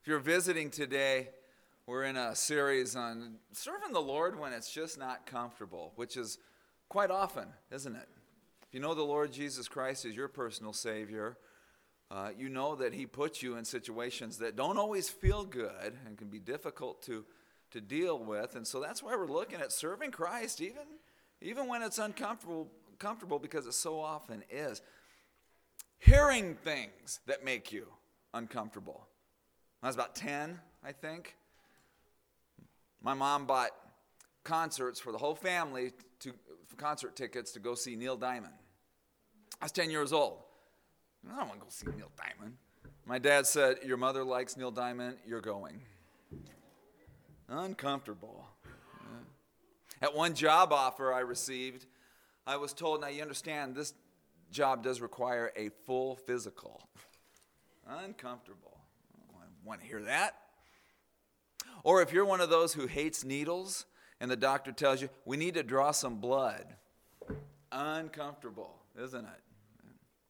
If you're visiting today, we're in a series on serving the Lord when it's just not comfortable, which is quite often, isn't it? If you know the Lord Jesus Christ as your personal Savior, you know that He puts you in situations that don't always feel good and can be difficult to deal with. And so that's why we're looking at serving Christ, even when it's uncomfortable, because it so often is. Hearing things that make you uncomfortable. I was about 10, I think. My mom bought concerts for the whole family, for concert tickets to go see Neil Diamond. I was 10 years old. I don't want to go see Neil Diamond. My dad said, your mother likes Neil Diamond, you're going. Uncomfortable. Yeah. At one job offer I received, I was told, now you understand, this job does require a full physical. Uncomfortable. Want to hear that? Or if you're one of those who hates needles and the doctor tells you, we need to draw some blood. Uncomfortable, isn't it?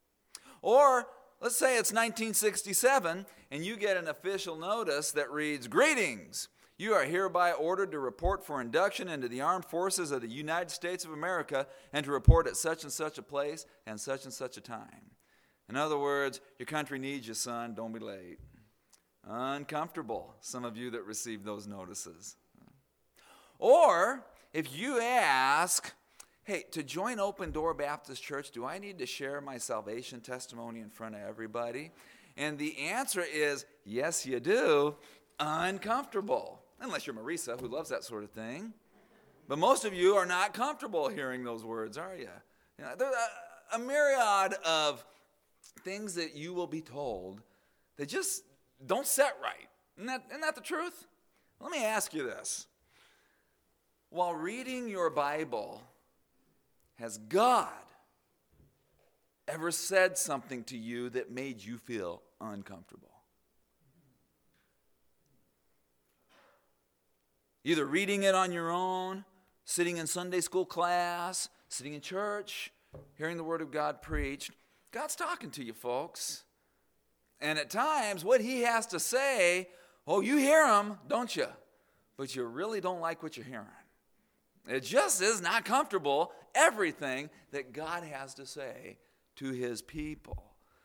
Or let's say it's 1967 and you get an official notice that reads, greetings. You are hereby ordered to report for induction into the armed forces of the United States of America and to report at such and such a place and such a time. In other words, your country needs you, son. Don't be late. Uncomfortable, some of you that receive those notices. Or if you ask, hey, to join Open Door Baptist Church, do I need to share my salvation testimony in front of everybody? And the answer is, yes, you do. Uncomfortable. Unless you're Marisa, who loves that sort of thing. But most of you are not comfortable hearing those words, are you? There's a myriad of things that you will be told that just don't set right. Isn't that the truth? Let me ask you this. While reading your Bible, has God ever said something to you that made you feel uncomfortable? Either reading it on your own, sitting in Sunday school class, sitting in church, hearing the Word of God preached. God's talking to you, folks. And at times, what He has to say, you hear Him, don't you? But you really don't like what you're hearing. It just is not comfortable, everything that God has to say to His people.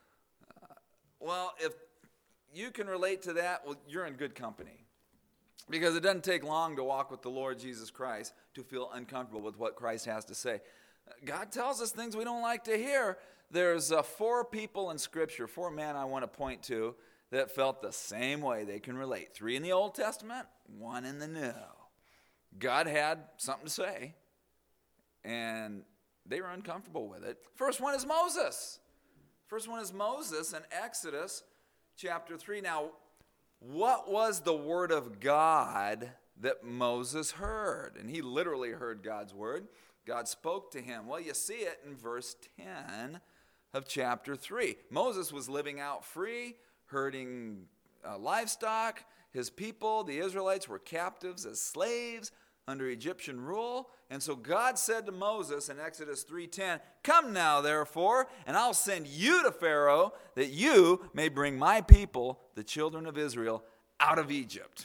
If you can relate to that, you're in good company. Because it doesn't take long to walk with the Lord Jesus Christ to feel uncomfortable with what Christ has to say. God tells us things we don't like to hear. There's 4 people in Scripture, 4 men I want to point to that felt the same way. They can relate. 3 in the Old Testament, 1 in the New. God had something to say, and they were uncomfortable with it. First one is Moses. In Exodus chapter 3. Now, what was the word of God that Moses heard? And he literally heard God's word. God spoke to him. Well, you see it in verse 10 of chapter 3. Moses was living out free, herding livestock. His people, the Israelites, were captives as slaves under Egyptian rule. And so God said to Moses in Exodus 3:10, come now, therefore, and I'll send you to Pharaoh, that you may bring my people, the children of Israel, out of Egypt.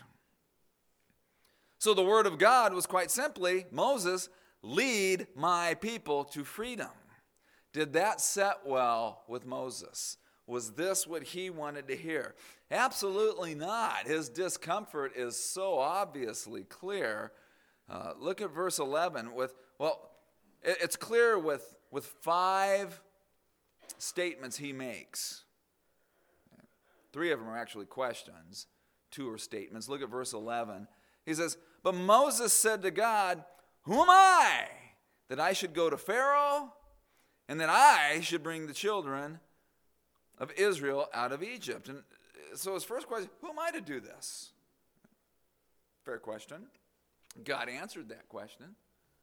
So the word of God was quite simply, Moses, lead my people to freedom. Did that set well with Moses? Was this what he wanted to hear? Absolutely not. His discomfort is so obviously clear. Look at verse 11. It's clear with 5 statements he makes. 3 of them are actually questions. 2 are statements. Look at verse 11. He says, but Moses said to God, who am I that I should go to Pharaoh and that I should bring the children of Israel out of Egypt? And so his first question, who am I to do this? Fair question. God answered that question.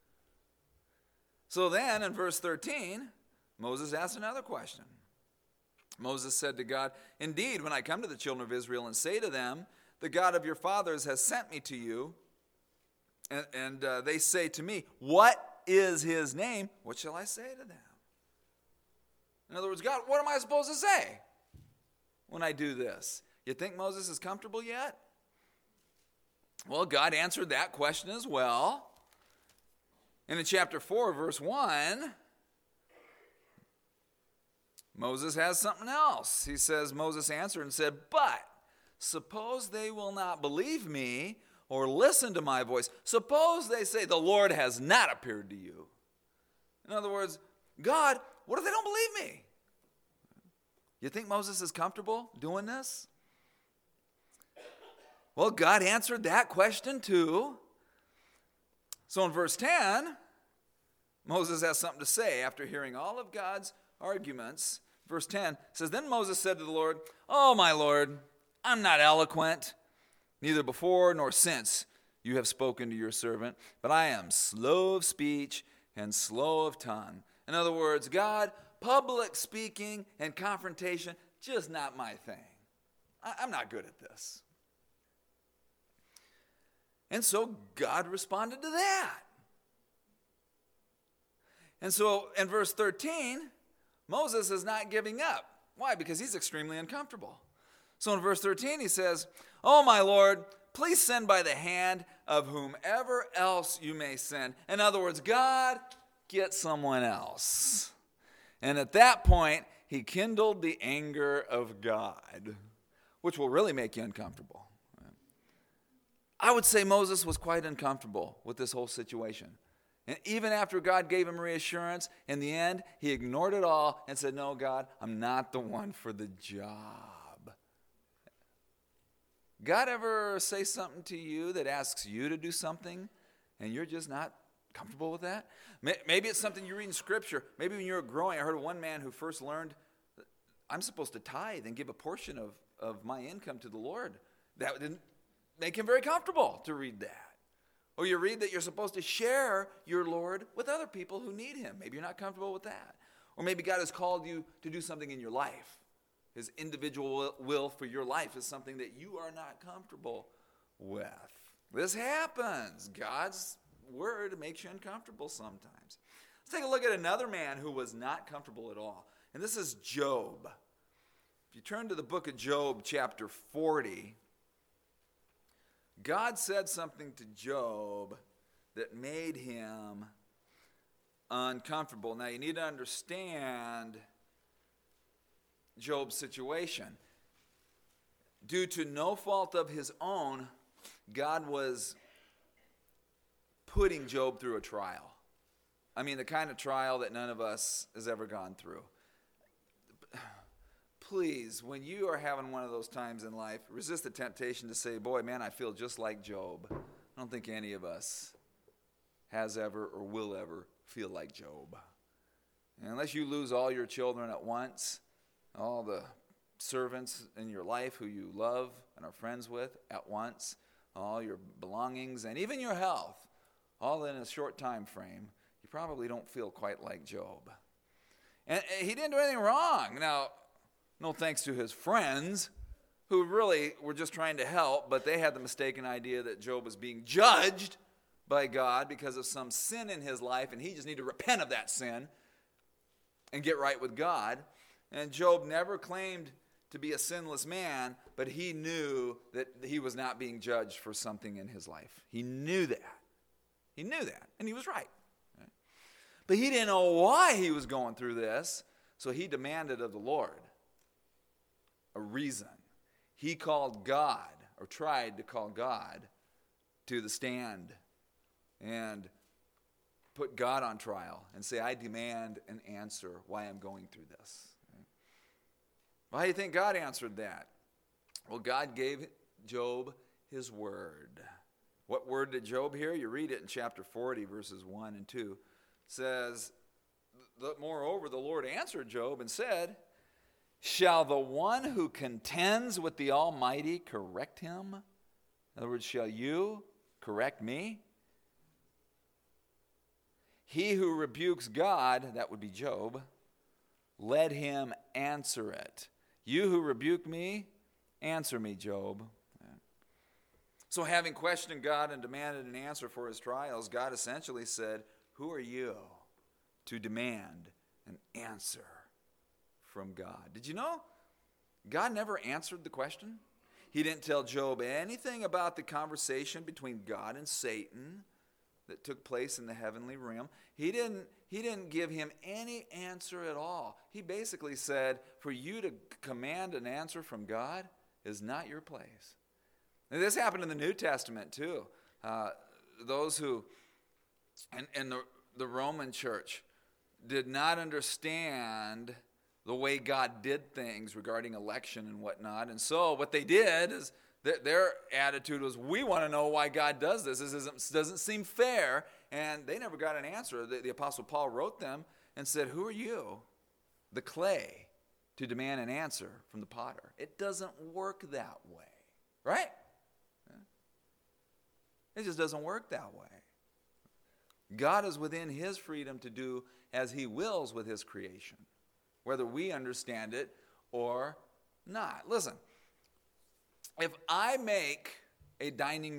So then in verse 13, Moses asked another question. Moses said to God, indeed, when I come to the children of Israel and say to them, the God of your fathers has sent me to you, and they say to me, what is his name? What shall I say to them? In other words, God, what am I supposed to say when I do this? You think Moses is comfortable yet? Well, God answered that question as well. And in chapter 4, verse 1, Moses has something else. He says, Moses answered and said, but suppose they will not believe me or listen to my voice. Suppose they say, the Lord has not appeared to you. In other words, God, what if they don't believe me? You think Moses is comfortable doing this? Well, God answered that question too. So in verse 10, Moses has something to say after hearing all of God's arguments. Verse 10 says, then Moses said to the Lord, oh, my Lord, I'm not eloquent, neither before nor since you have spoken to your servant, but I am slow of speech and slow of tongue. In other words, God, public speaking and confrontation, just not my thing. I'm not good at this. And so God responded to that. And so in verse 13, Moses is not giving up. Why? Because he's extremely uncomfortable. So in verse 13 he says, oh, my Lord, please send by the hand of whomever else you may send. In other words, God, get someone else. And at that point, he kindled the anger of God, which will really make you uncomfortable. I would say Moses was quite uncomfortable with this whole situation. And even after God gave him reassurance, in the end, he ignored it all and said, no, God, I'm not the one for the job. God ever say something to you that asks you to do something and you're just not comfortable with that? Maybe it's something you read in Scripture. Maybe when you were growing, I heard of one man who first learned that I'm supposed to tithe and give a portion of my income to the Lord. That didn't make him very comfortable to read that. Or you read that you're supposed to share your Lord with other people who need him. Maybe you're not comfortable with that. Or maybe God has called you to do something in your life. His individual will for your life is something that you are not comfortable with. This happens. God's word makes you uncomfortable sometimes. Let's take a look at another man who was not comfortable at all. And this is Job. If you turn to the book of Job, chapter 40, God said something to Job that made him uncomfortable. Now, you need to understand Job's situation. Due to no fault of his own, God was putting Job through a trial. I mean, the kind of trial that none of us has ever gone through. Please, when you are having one of those times in life, resist the temptation to say, boy, man, I feel just like Job. I don't think any of us has ever or will ever feel like Job. And unless you lose all your children at once, all the servants in your life who you love and are friends with at once, all your belongings and even your health, all in a short time frame, you probably don't feel quite like Job. And he didn't do anything wrong. Now, no thanks to his friends, who really were just trying to help, but they had the mistaken idea that Job was being judged by God because of some sin in his life, and he just needed to repent of that sin and get right with God. And Job never claimed to be a sinless man, but he knew that he was not being judged for something in his life. He knew that. He knew that, and he was right. But he didn't know why he was going through this, so he demanded of the Lord a reason. He called God, or tried to call God, to the stand and put God on trial and say, I demand an answer why I'm going through this. Well, how do you think God answered that? Well, God gave Job his word. What word did Job hear? You read it in chapter 40, verses 1 and 2. It says, moreover, the Lord answered Job and said, shall the one who contends with the Almighty correct him? In other words, shall you correct me? He who rebukes God, that would be Job, let him answer it. You who rebuke me, answer me, Job. So having questioned God and demanded an answer for his trials, God essentially said, who are you to demand an answer from God? Did you know God never answered the question? He didn't tell Job anything about the conversation between God and Satan that took place in the heavenly realm. He didn't give him any answer at all. He basically said, for you to command an answer from God is not your place. And this happened in the New Testament too. Those who, in the Roman church, did not understand the way God did things regarding election and whatnot. And so what they did is their attitude was, we want to know why God does this. This doesn't seem fair. And they never got an answer. The Apostle Paul wrote them and said, who are you, the clay, to demand an answer from the potter? It doesn't work that way. Right? It just doesn't work that way. God is within his freedom to do as he wills with his creation, whether we understand it or not. Listen, if I make a dinette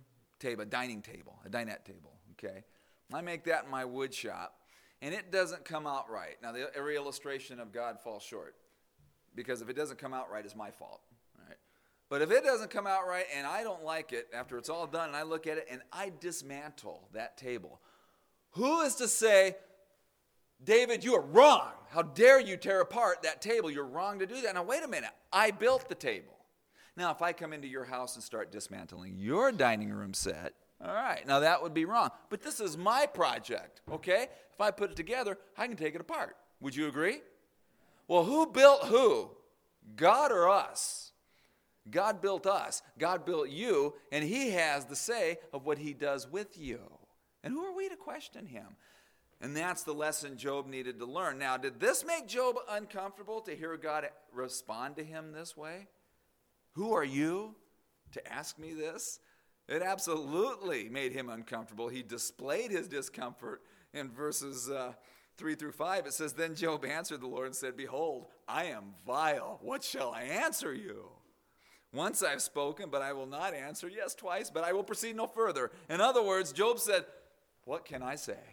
table, okay, I make that in my wood shop, and it doesn't come out right. Now, every illustration of God falls short, because if it doesn't come out right, it's my fault. Right? But if it doesn't come out right and I don't like it after it's all done, and I look at it and I dismantle that table, who is to say, David, you are wrong. How dare you tear apart that table? You're wrong to do that. Now, wait a minute. I built the table. Now, if I come into your house and start dismantling your dining room set, all right, now that would be wrong. But this is my project, okay? If I put it together, I can take it apart. Would you agree? Well, who built who? God or us? God built us. God built you, and he has the say of what he does with you. And who are we to question him? And that's the lesson Job needed to learn. Now, did this make Job uncomfortable to hear God respond to him this way? Who are you to ask me this? It absolutely made him uncomfortable. He displayed his discomfort in verses 3 through 5. It says, then Job answered the Lord and said, behold, I am vile. What shall I answer you? Once I've spoken, but I will not answer. Yes, twice, but I will proceed no further. In other words, Job said, what can I say?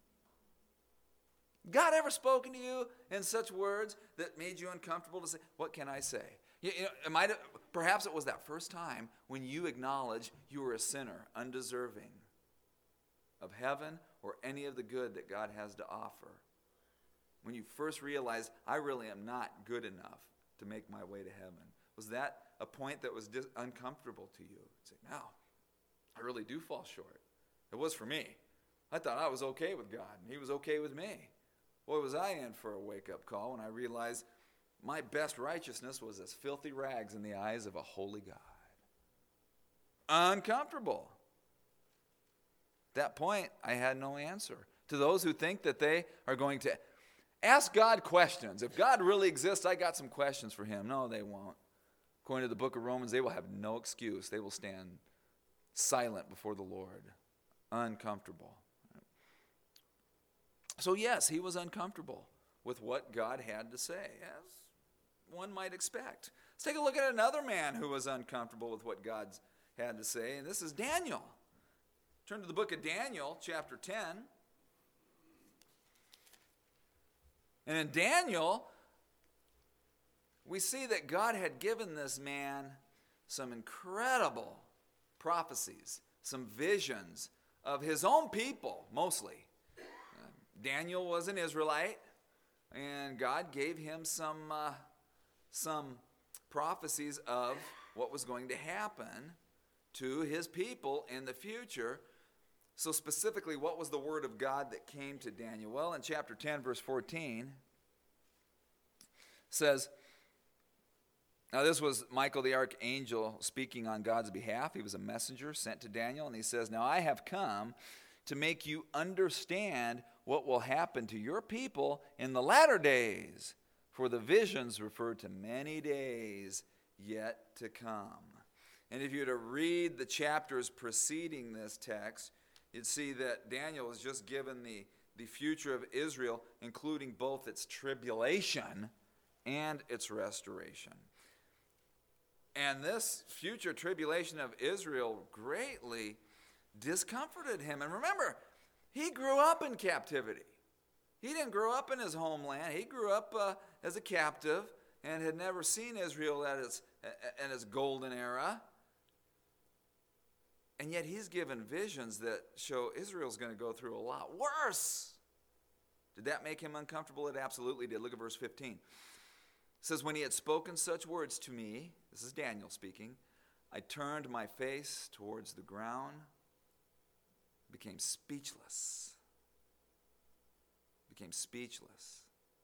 God ever spoken to you in such words that made you uncomfortable to say, what can I say? Perhaps it was that first time when you acknowledged you were a sinner, undeserving of heaven or any of the good that God has to offer. When you first realized, I really am not good enough to make my way to heaven. Was that a point that was uncomfortable to you? Say, no, I really do fall short. It was for me. I thought I was okay with God, and he was okay with me. Boy, was I in for a wake-up call when I realized my best righteousness was as filthy rags in the eyes of a holy God. Uncomfortable. At that point, I had no answer. To those who think that they are going to ask God questions. If God really exists, I got some questions for him. No, they won't. According to the book of Romans, they will have no excuse. They will stand silent before the Lord. Uncomfortable. So yes, he was uncomfortable with what God had to say, as one might expect. Let's take a look at another man who was uncomfortable with what God had to say, and this is Daniel. Turn to the book of Daniel, chapter 10. And in Daniel, we see that God had given this man some incredible prophecies, some visions of his own people, mostly. Daniel was an Israelite, and God gave him some prophecies of what was going to happen to his people in the future. So specifically, what was the word of God that came to Daniel? Well, in chapter 10, verse 14, says, now this was Michael the archangel speaking on God's behalf. He was a messenger sent to Daniel, and he says, now I have come to make you understand what will happen to your people in the latter days, for the visions refer to many days yet to come. And if you were to read the chapters preceding this text, you'd see that Daniel was just given the future of Israel, including both its tribulation and its restoration. And this future tribulation of Israel greatly discomforted him. And remember, he grew up in captivity. He didn't grow up in his homeland. He grew up as a captive and had never seen Israel at its and his golden era. And yet he's given visions that show Israel's going to go through a lot worse. Did that make him uncomfortable? It absolutely did. Look at verse 15. It says, when he had spoken such words to me, this is Daniel speaking, I turned my face towards the ground, became speechless. Became speechless.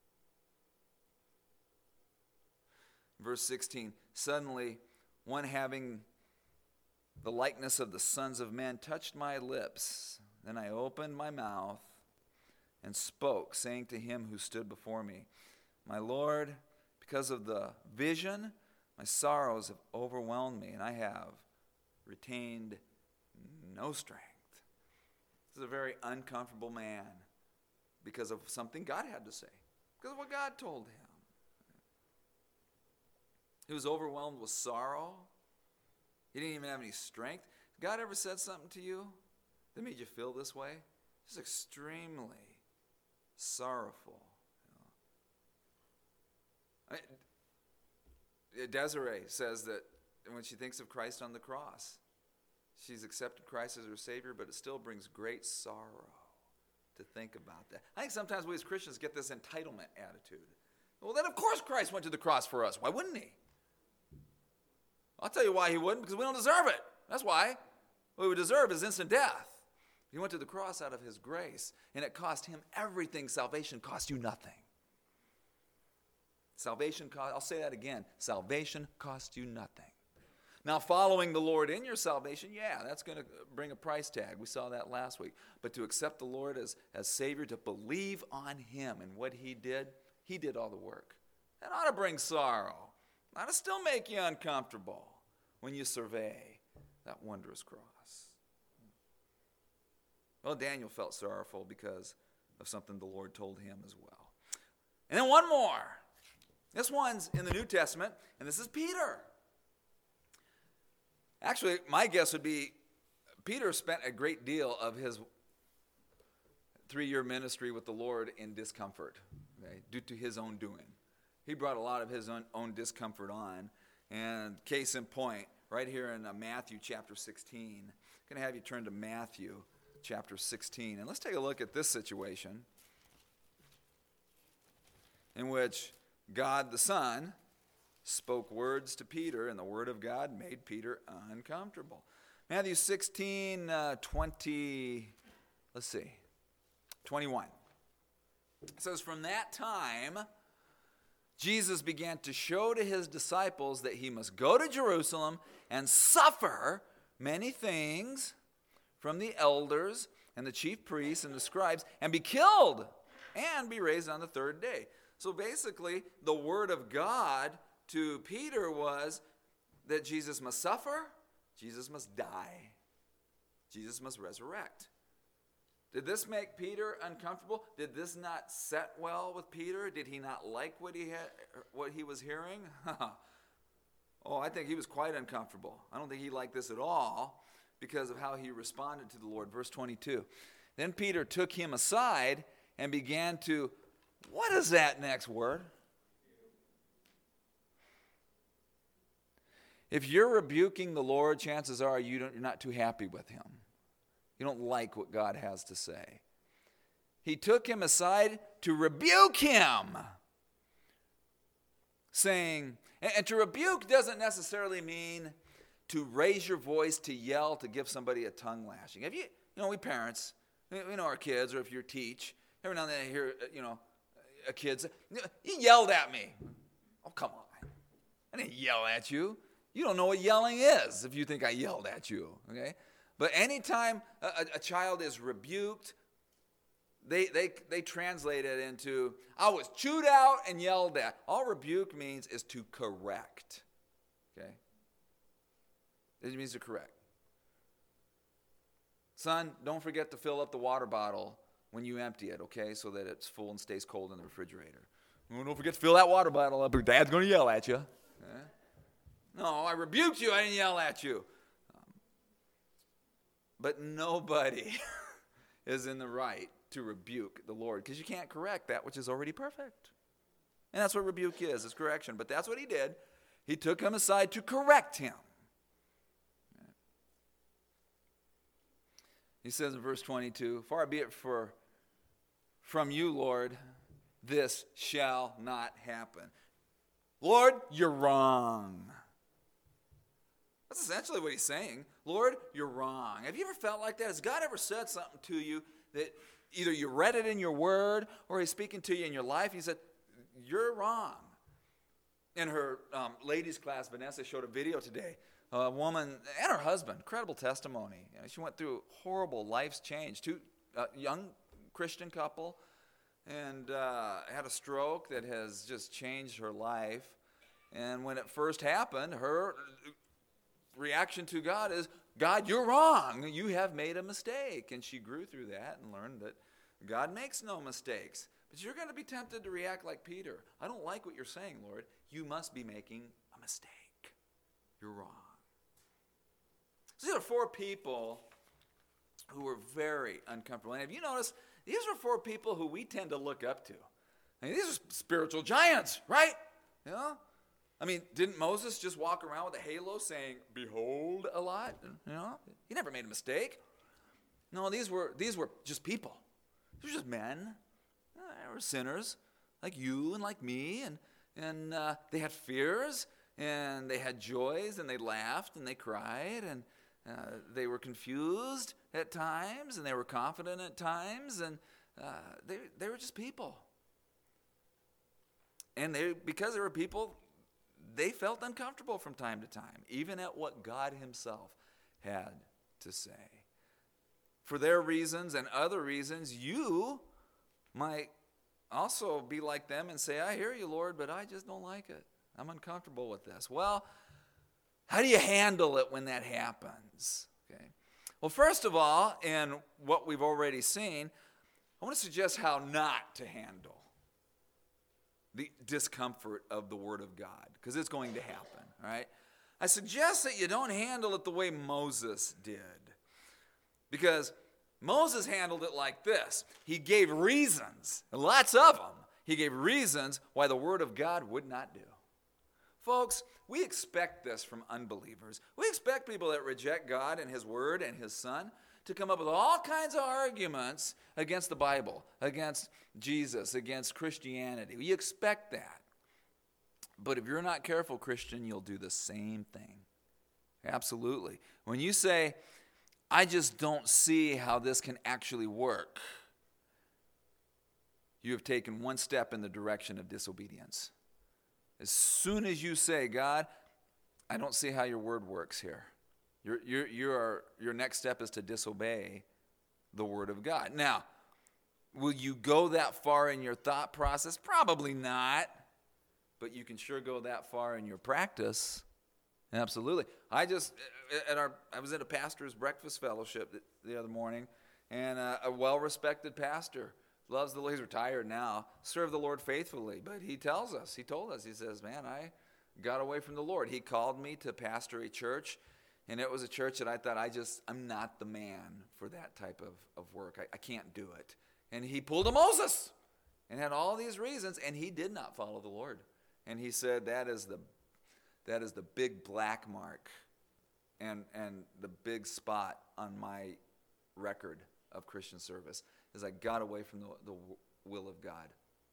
Verse 16, suddenly one having the likeness of the sons of men touched my lips. Then I opened my mouth and spoke, saying to him who stood before me, my Lord, because of the vision, my sorrows have overwhelmed me, and I have retained no strength. This is a very uncomfortable man because of something God had to say, because of what God told him. He was overwhelmed with sorrow. He didn't even have any strength. God ever said something to you that made you feel this way? Just extremely sorrowful. Desiree says that when she thinks of Christ on the cross, she's accepted Christ as her Savior, but it still brings great sorrow to think about that. I think sometimes we as Christians get this entitlement attitude. Well, then of course Christ went to the cross for us. Why wouldn't he? I'll tell you why he wouldn't, because we don't deserve it. That's why. What we deserve is instant death. He went to the cross out of his grace, and it cost him everything. Salvation cost you nothing. Salvation cost, I'll say that again. Salvation cost you nothing. Now, following the Lord in your salvation, yeah, that's going to bring a price tag. We saw that last week. But to accept the Lord as Savior, to believe on him and what he did all the work. That ought to bring sorrow. That'll still make you uncomfortable when you survey that wondrous cross. Well, Daniel felt sorrowful because of something the Lord told him as well. And then one more. This one's in the New Testament, and this is Peter. Actually, my guess would be Peter spent a great deal of his 3-year ministry with the Lord in discomfort, okay, due to his own doing. He brought a lot of his own discomfort on. And case in point, right here in Matthew chapter 16. I'm going to have you turn to Matthew chapter 16. And let's take a look at this situation in which God the Son spoke words to Peter, and the word of God made Peter uncomfortable. Matthew 16, 21. It says, from that time, Jesus began to show to his disciples that he must go to Jerusalem and suffer many things from the elders and the chief priests and the scribes, and be killed and be raised on the third day. So basically, the word of God to Peter was that Jesus must suffer, Jesus must die, Jesus must resurrect. Did this make Peter uncomfortable? Did this not set well with Peter? Did he not like what he was hearing? Oh, I think he was quite uncomfortable. I don't think he liked this at all because of how he responded to the Lord. Verse 22. Then Peter took him aside and began to, what is that next word? If you're rebuking the Lord, chances are you're not too happy with him. You don't like what God has to say. He took him aside to rebuke him, saying, and to rebuke doesn't necessarily mean to raise your voice, to yell, to give somebody a tongue lashing. Have you know, we parents, we know our kids, or if you teach, every now and then I hear, a kid say, you yelled at me. Oh, come on. I didn't yell at you. You don't know what yelling is if you think I yelled at you, okay? But anytime a child is rebuked, they translate it into, I was chewed out and yelled at. All rebuke means is to correct, okay? It means to correct. Son, don't forget to fill up the water bottle when you empty it, okay, so that it's full and stays cold in the refrigerator. Oh, don't forget to fill that water bottle up or Dad's going to yell at you. Okay? No, I rebuked you. I didn't yell at you. But nobody is in the right to rebuke the Lord because you can't correct that which is already perfect. And that's what rebuke is correction. But that's what he did. He took him aside to correct him. He says in verse 22, far be it from you, Lord, this shall not happen. Lord, you're wrong. That's essentially what he's saying. Lord, you're wrong. Have you ever felt like that? Has God ever said something to you that either you read it in your word or he's speaking to you in your life? He said, you're wrong. In her ladies class, Vanessa showed a video today. A woman and her husband, incredible testimony. She went through horrible life's change. Two young Christian couple, and had a stroke that has just changed her life. And when it first happened, her reaction to God is, God, you're wrong. You have made a mistake. And she grew through that and learned that God makes no mistakes. But you're going to be tempted to react like Peter. I don't like what you're saying, Lord. You must be making a mistake. You're wrong. So these are four people who were very uncomfortable. And have you noticed, these are four people who we tend to look up to. I mean, these are spiritual giants, right? You know? I mean, didn't Moses just walk around with a halo saying, behold a lot? You know? He never made a mistake. No, these were just people. These were just men. They were sinners like you and like me. And they had fears, and they had joys, and they laughed, and they cried, and they were confused at times, and they were confident at times, and they were just people. And because they were people, they felt uncomfortable from time to time, even at what God himself had to say. For their reasons and other reasons, you might also be like them and say, I hear you, Lord, but I just don't like it. I'm uncomfortable with this. Well, how do you handle it when that happens? Okay. Well, first of all, in what we've already seen, I want to suggest how not to handle the discomfort of the Word of God, because it's going to happen, all right? I suggest that you don't handle it the way Moses did, because Moses handled it like this. He gave reasons, lots of them. He gave reasons why the Word of God would not do. Folks, we expect this from unbelievers. We expect people that reject God and his Word and his Son to come up with all kinds of arguments against the Bible, against Jesus, against Christianity. We expect that. But if you're not careful, Christian, you'll do the same thing. Absolutely. When you say, I just don't see how this can actually work, you have taken one step in the direction of disobedience. As soon as you say, God, I don't see how your word works here, your next step is to disobey the Word of God. Now, will you go that far in your thought process? Probably not. But you can sure go that far in your practice. Absolutely. I was at a pastor's breakfast fellowship the other morning, and a well-respected pastor loves the Lord. He's retired now, served the Lord faithfully. But he told us, he says, man, I got away from the Lord. He called me to pastor a church, and it was a church that I thought, I'm not the man for that type of work. I can't do it. And he pulled a Moses and had all these reasons, and he did not follow the Lord. And he said, that is the big black mark and the big spot on my record of Christian service, is I got away from the will of God.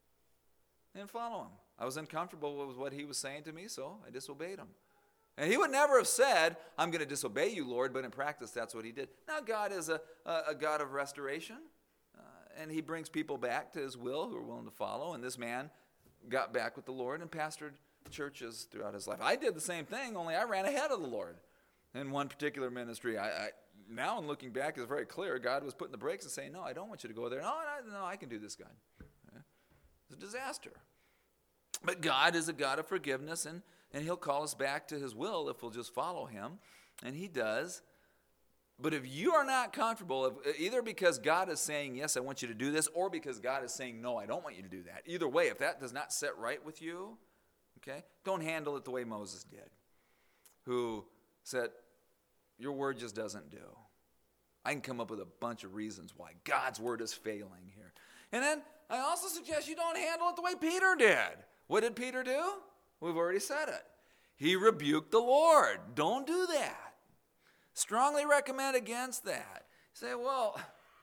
I didn't follow him. I was uncomfortable with what he was saying to me, so I disobeyed him. And he would never have said, I'm going to disobey you, Lord, but in practice, that's what he did. Now, God is a God of restoration, and he brings people back to his will who are willing to follow, and this man got back with the Lord and pastored churches throughout his life. I did the same thing, only I ran ahead of the Lord in one particular ministry. Now, in looking back, it's very clear God was putting the brakes and saying, no, I don't want you to go there. No, I can do this, God. It's a disaster. But God is a God of forgiveness, and he'll call us back to his will if we'll just follow him, and he does. But if you are not comfortable, either because God is saying, yes, I want you to do this, or because God is saying, no, I don't want you to do that. Either way, if that does not set right with you, okay, don't handle it the way Moses did, who said, your word just doesn't do. I can come up with a bunch of reasons why God's word is failing here. And then I also suggest you don't handle it the way Peter did. What did Peter do? We've already said it. He rebuked the Lord. Don't do that. Strongly recommend against that. You say, well,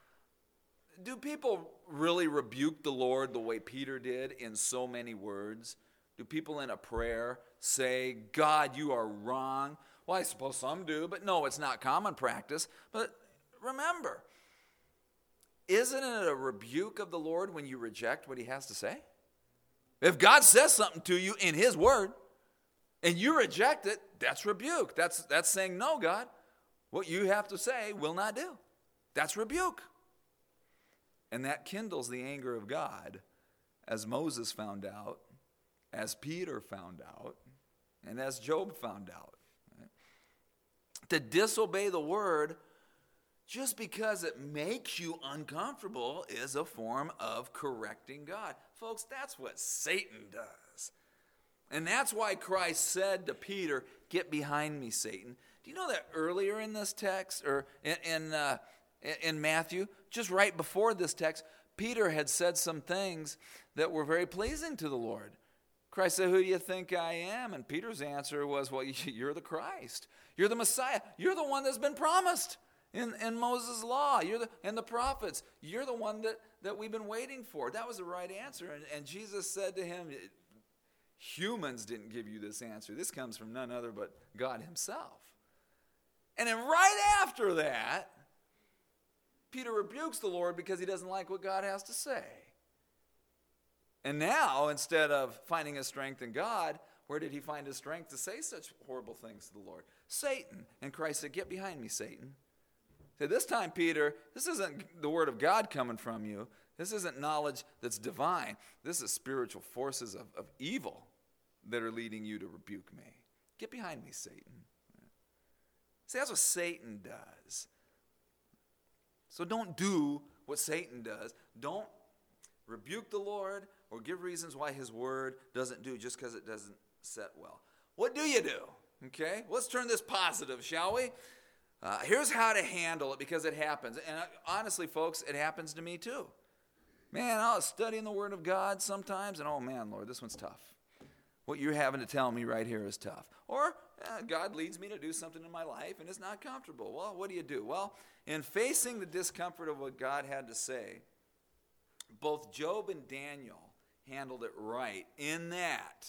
do people really rebuke the Lord the way Peter did in so many words? Do people in a prayer say, God, you are wrong? Well, I suppose some do, but no, it's not common practice. But remember, isn't it a rebuke of the Lord when you reject what he has to say? If God says something to you in his word and you reject it, that's rebuke. That's saying, no, God, what you have to say will not do. That's rebuke. And that kindles the anger of God, as Moses found out, as Peter found out, and as Job found out. To disobey the word just because it makes you uncomfortable is a form of correcting God. Folks, that's what Satan does. And that's why Christ said to Peter, get behind me, Satan. Do you know that earlier in this text, or in Matthew, just right before this text, Peter had said some things that were very pleasing to the Lord. Christ said, who do you think I am? And Peter's answer was, well, you're the Christ. You're the Messiah. You're the one that's been promised in Moses' law. And the prophets. You're the one that we've been waiting for. That was the right answer. And Jesus said to him, humans didn't give you this answer. This comes from none other but God himself. And then right after that, Peter rebukes the Lord because he doesn't like what God has to say. And now, instead of finding his strength in God, where did he find his strength to say such horrible things to the Lord? Satan. And Christ said, get behind me, Satan. So this time, Peter, this isn't the word of God coming from you. This isn't knowledge that's divine. This is spiritual forces of evil that are leading you to rebuke me. Get behind me, Satan. See, that's what Satan does. So don't do what Satan does. Don't rebuke the Lord or give reasons why his word doesn't do just because it doesn't set well. What do you do? Okay, let's turn this positive, shall we? Here's how to handle it, because it happens. And honestly, folks, it happens to me too. Man, I was studying the word of God sometimes, and oh man, Lord, this one's tough. What you're having to tell me right here is tough. Or God leads me to do something in my life, and it's not comfortable. Well, what do? Well, in facing the discomfort of what God had to say, both Job and Daniel handled it right in that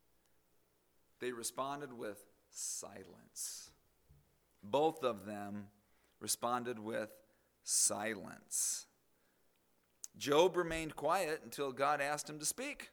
they responded with silence. Both of them responded with silence. Job remained quiet until God asked him to speak.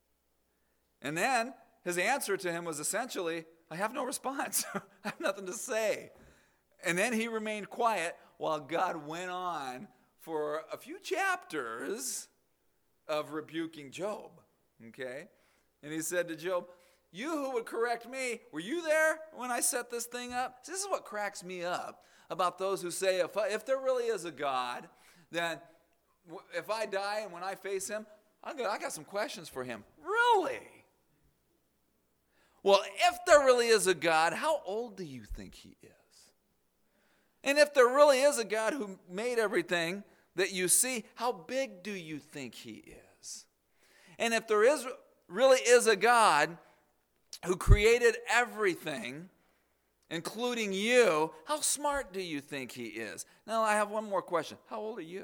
And then his answer to him was essentially, I have no response. I have nothing to say. And then he remained quiet while God went on for a few chapters of rebuking Job. Okay? And he said to Job, you who would correct me, were you there when I set this thing up? This is what cracks me up about those who say, if there really is a God, then if I die and when I face him, I got some questions for him. Really? Well, if there really is a God, how old do you think he is? And if there really is a God who made everything that you see, how big do you think he is? And if there really is a God who created everything, including you, how smart do you think he is? Now, I have one more question. How old are you?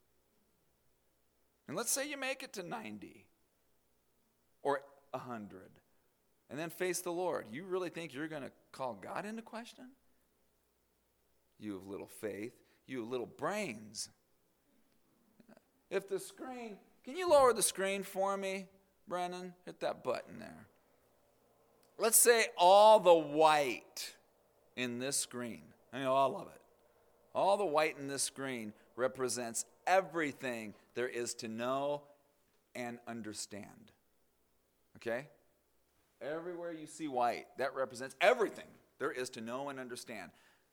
And let's say you make it to 90 or 100 and then face the Lord. You really think you're going to call God into question? You have little faith. You have little brains. If the screen, can you lower the screen for me, Brennan? Hit that button there. Let's say all the white in this screen, all of it, all the white in this screen represents everything there is to know and understand. Okay? Everywhere you see white, that represents everything there is to know and understand.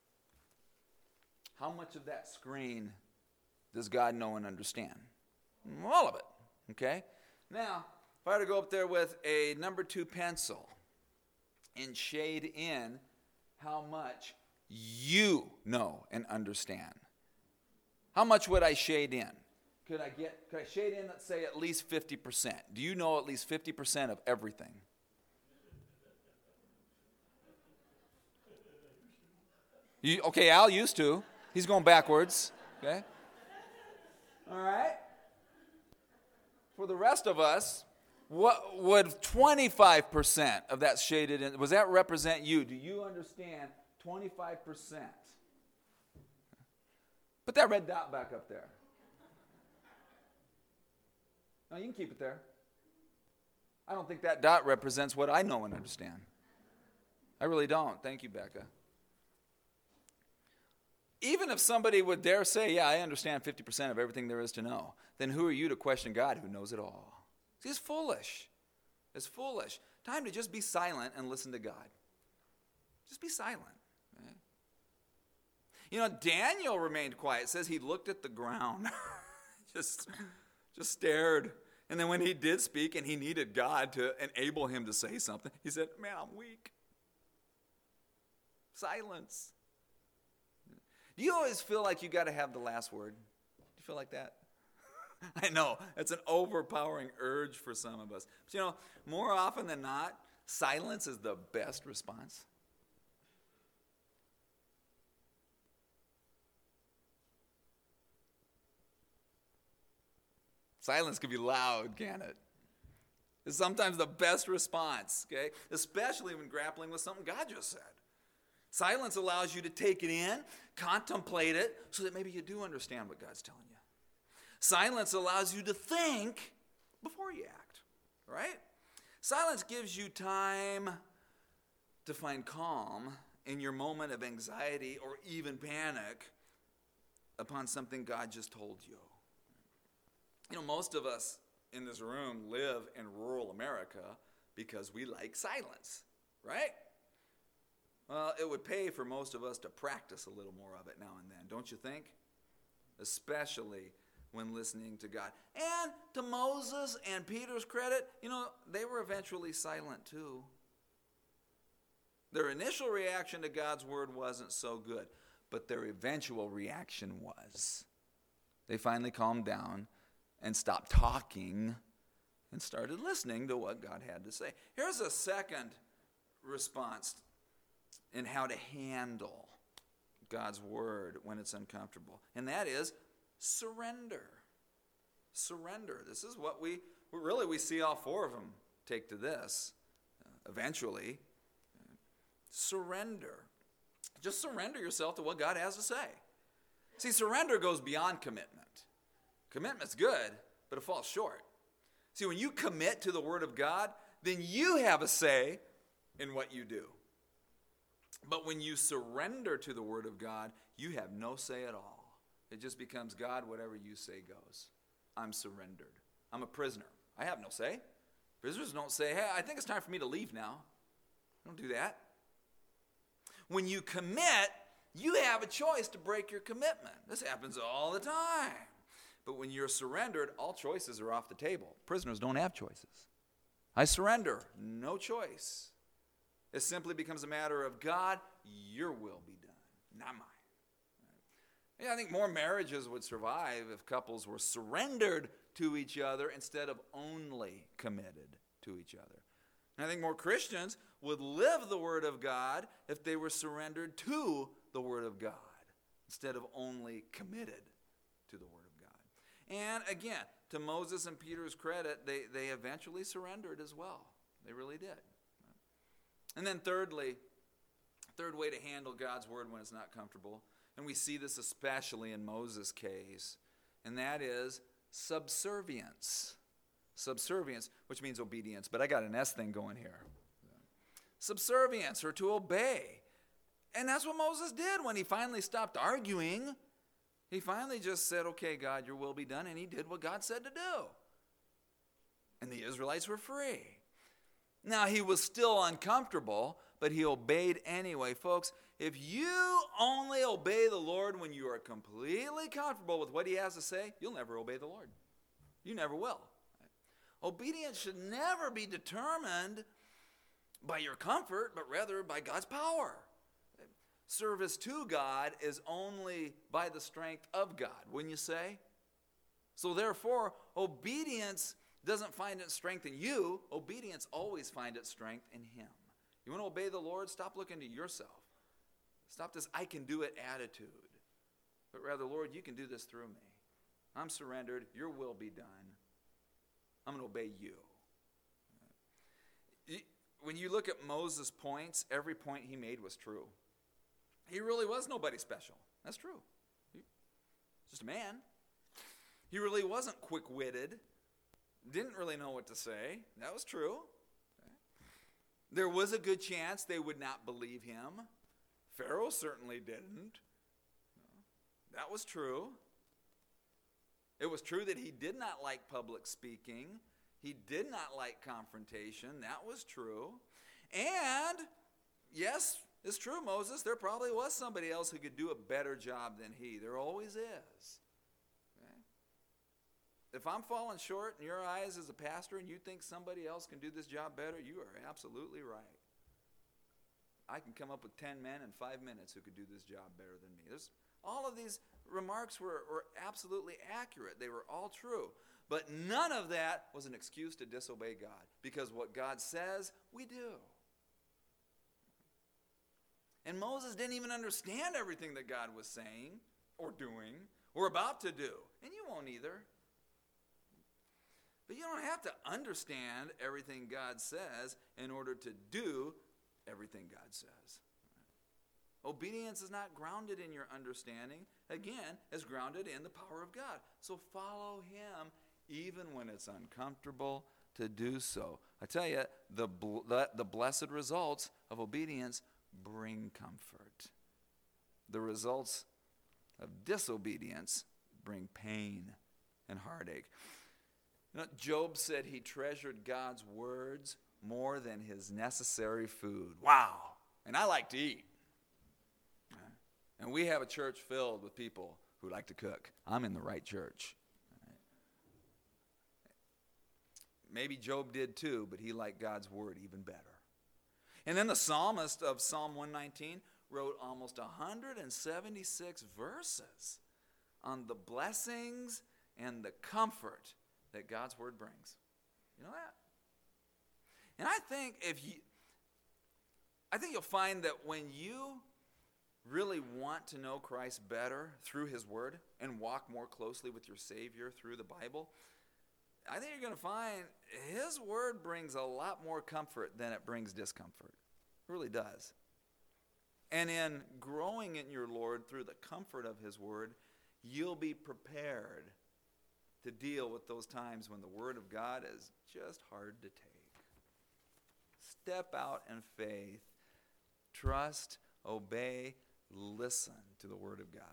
How much of that screen does God know and understand? All of it. Okay? Now, if I were to go up there with a number 2 pencil and shade in how much you know and understand, how much would I shade in? Could I shade in, let's say, at least 50%? Do you know at least 50% of everything? Okay, Al used to. He's going backwards. Okay? All right? For the rest of us, what would 25% of that shaded in, does that represent you? Do you understand 25%? Put that red dot back up there. No, you can keep it there. I don't think that dot represents what I know and understand. I really don't. Thank you, Becca. Even if somebody would dare say, yeah, I understand 50% of everything there is to know, then who are you to question God who knows it all? See, it's foolish. It's foolish. Time to just be silent and listen to God. Just be silent. Right? You know, Daniel remained quiet. It says he looked at the ground. just stared. And then when he did speak and he needed God to enable him to say something, he said, man, I'm weak. Silence. Do you always feel like you got to have the last word? Do you feel like that? I know, it's an overpowering urge for some of us. But you know, more often than not, silence is the best response. Silence can be loud, can it? It's sometimes the best response, okay? Especially when grappling with something God just said. Silence allows you to take it in, contemplate it, so that maybe you do understand what God's telling you. Silence allows you to think before you act, right? Silence gives you time to find calm in your moment of anxiety or even panic upon something God just told you. You know, most of us in this room live in rural America because we like silence, right? Well, it would pay for most of us to practice a little more of it now and then, don't you think? Especially when listening to God. And to Moses and Peter's credit, you know, they were eventually silent too. Their initial reaction to God's word wasn't so good, but their eventual reaction was. They finally calmed down and stopped talking and started listening to what God had to say. Here's a second response in how to handle God's word when it's uncomfortable, and that is surrender. Surrender. This is what we see all four of them take to this eventually. Surrender. Just surrender yourself to what God has to say. See, surrender goes beyond commitment. Commitment's good, but it falls short. See, when you commit to the Word of God, then you have a say in what you do. But when you surrender to the Word of God, you have no say at all. It just becomes, God, whatever you say goes. I'm surrendered. I'm a prisoner. I have no say. Prisoners don't say, hey, I think it's time for me to leave now. Don't do that. When you commit, you have a choice to break your commitment. This happens all the time. But when you're surrendered, all choices are off the table. Prisoners don't have choices. I surrender. No choice. It simply becomes a matter of, God, your will be done, not mine. Right? Yeah, I think more marriages would survive if couples were surrendered to each other instead of only committed to each other. And I think more Christians would live the Word of God if they were surrendered to the Word of God instead of only committed to the Word of God. And again, to Moses and Peter's credit, they eventually surrendered as well. They really did. And then third way to handle God's word when it's not comfortable, and we see this especially in Moses' case, and that is subservience. Subservience, which means obedience, but I got an S thing going here. Subservience, or to obey. And that's what Moses did when he finally stopped arguing. He finally just said, okay, God, your will be done, and he did what God said to do. And the Israelites were free. Now, he was still uncomfortable, but he obeyed anyway. Folks, if you only obey the Lord when you are completely comfortable with what he has to say, you'll never obey the Lord. You never will. Obedience should never be determined by your comfort, but rather by God's power. Service to God is only by the strength of God, wouldn't you say? So therefore, obedience doesn't find its strength in you. Obedience always finds its strength in him. You want to obey the Lord? Stop looking to yourself. Stop this I can do it attitude. But rather, Lord, you can do this through me. I'm surrendered. Your will be done. I'm going to obey you. When you look at Moses' points, every point he made was true. He really was nobody special. That's true. He's just a man. He really wasn't quick-witted. Didn't really know what to say. That was true. There was a good chance they would not believe him. Pharaoh certainly didn't. That was true. It was true that he did not like public speaking. He did not like confrontation. That was true. And, yes, it's true, Moses, there probably was somebody else who could do a better job than he. There always is. Okay? If I'm falling short in your eyes as a pastor and you think somebody else can do this job better, you are absolutely right. I can come up with 10 men in 5 minutes who could do this job better than me. All of these remarks were absolutely accurate. They were all true. But none of that was an excuse to disobey God, because what God says, we do. And Moses didn't even understand everything that God was saying or doing or about to do. And you won't either. But you don't have to understand everything God says in order to do everything God says. Obedience is not grounded in your understanding. Again, it's grounded in the power of God. So follow him even when it's uncomfortable to do so. I tell you, the blessed results of obedience bring comfort. The results of disobedience bring pain and heartache. You know, Job said he treasured God's words more than his necessary food. Wow. And I like to eat. And we have a church filled with people who like to cook. I'm in the right church. Maybe Job did too, but he liked God's word even better. And then the psalmist of Psalm 119 wrote almost 176 verses on the blessings and the comfort that God's word brings. You know that? And I think you'll find that when you really want to know Christ better through his word and walk more closely with your Savior through the Bible, I think you're going to find his word brings a lot more comfort than it brings discomfort. It really does. And in growing in your Lord through the comfort of his word, you'll be prepared to deal with those times when the word of God is just hard to take. Step out in faith. Trust, obey, listen to the word of God.